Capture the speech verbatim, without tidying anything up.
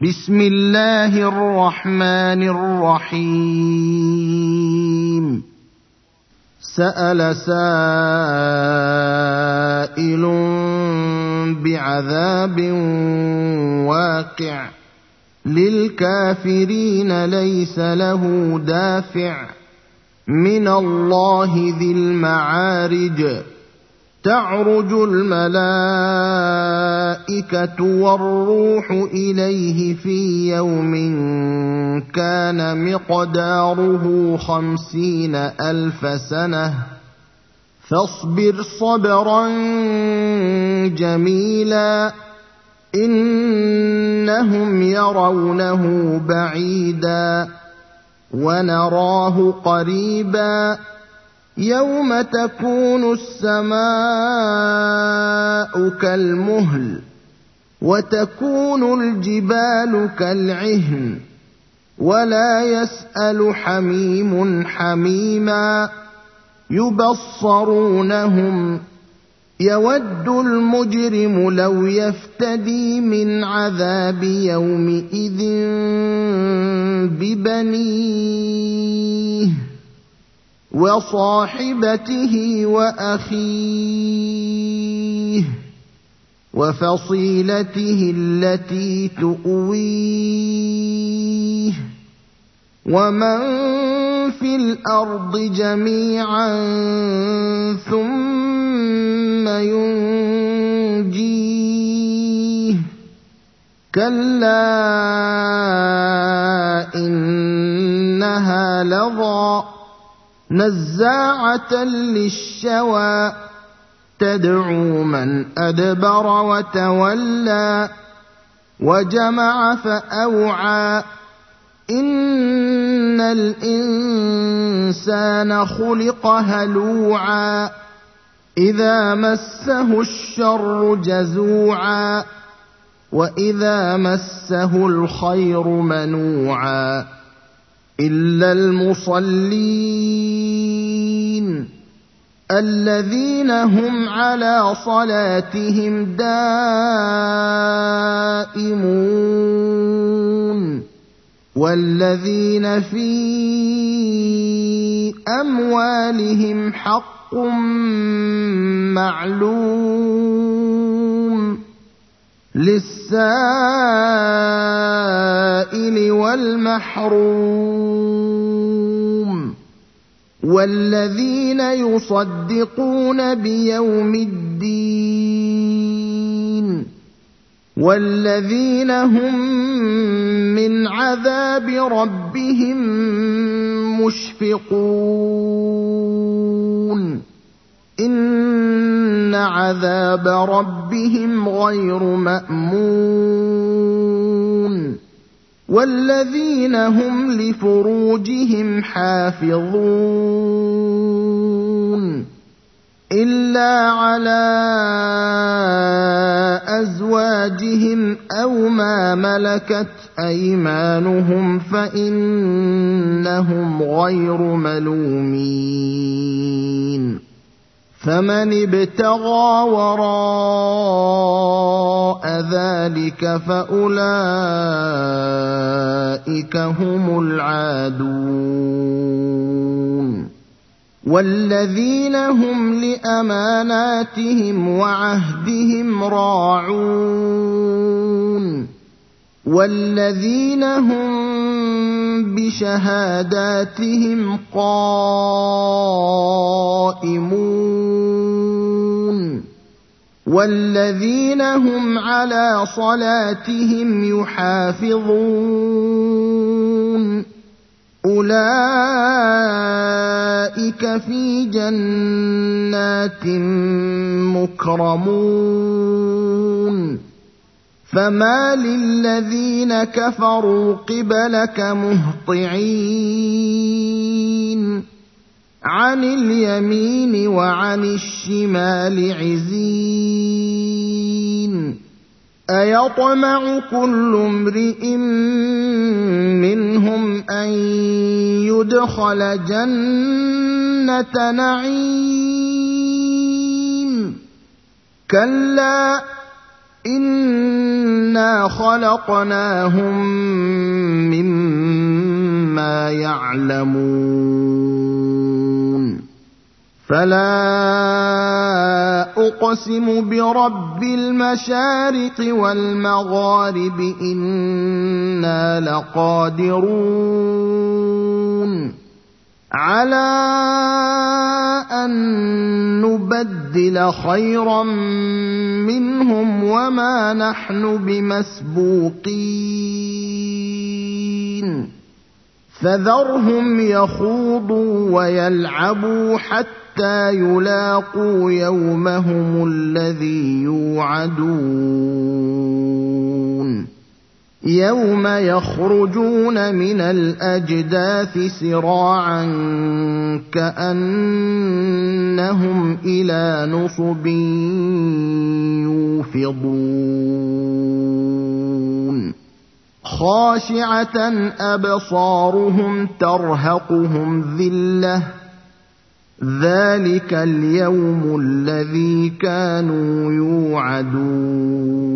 بسم الله الرحمن الرحيم سأل سائل بعذاب واقع للكافرين ليس له دافع من الله ذي المعارج تعرج الملائكة والروح إليه في يوم كان مقداره خمسين ألف سنة فاصبر صبرا جميلا إنهم يرونه بعيدا ونراه قريبا يوم تكون السماء كالمهل وتكون الجبال كالعهن ولا يسأل حميم حميما يبصرونهم يود المجرم لو يفتدي من عذاب يومئذ ببنيه وصاحبته وأخيه وفصيلته التي تؤويه ومن في الأرض جميعا ثم ينجيه كلا إنها لظى نزاعة للشوى تدعو من أدبر وتولى وجمع فأوعى إن الإنسان خلق هلوعا إذا مسه الشر جزوعا وإذا مسه الخير منوعا إلا المصلين الذين هم على صلاتهم دائمون والذين في أموالهم حق معلوم للسائل والمحروم والذين يصدقون بيوم الدين والذين هم من عذاب ربهم مشفقون إن عذاب ربهم غير مأمون والذين هم لفروجهم حافظون إلا على أزواجهم أو ما ملكت أيمانهم فإنهم غير ملومين فمن ابتغى وراء ذلك فأولئك هم العادون والذين هم لأماناتهم وعهدهم راعون والذين هم بشهاداتهم قائمون والذين هم على صلاتهم يحافظون أولئك في جنات مكرمون فما للذين كفروا قبلك مهطعين عن اليمين وعن الشمال عزين أيطمع كل امرئ منهم أن يدخل جنة نعيم كلا إنا خلقناهم مما يعلمون فلا أقسم برب المشارق والمغارب إنا لقادرون على أن نبدل خيرا منهم وما نحن بمسبوقين فذرهم يخوضوا ويلعبوا حتى يلاقوا يومهم الذي يوعدون يوم يخرجون من الأجداث سراعا كأنهم إلى نصب يوفضون خاشعة أبصارهم ترهقهم ذلة ذلك اليوم الذي كانوا يوعدون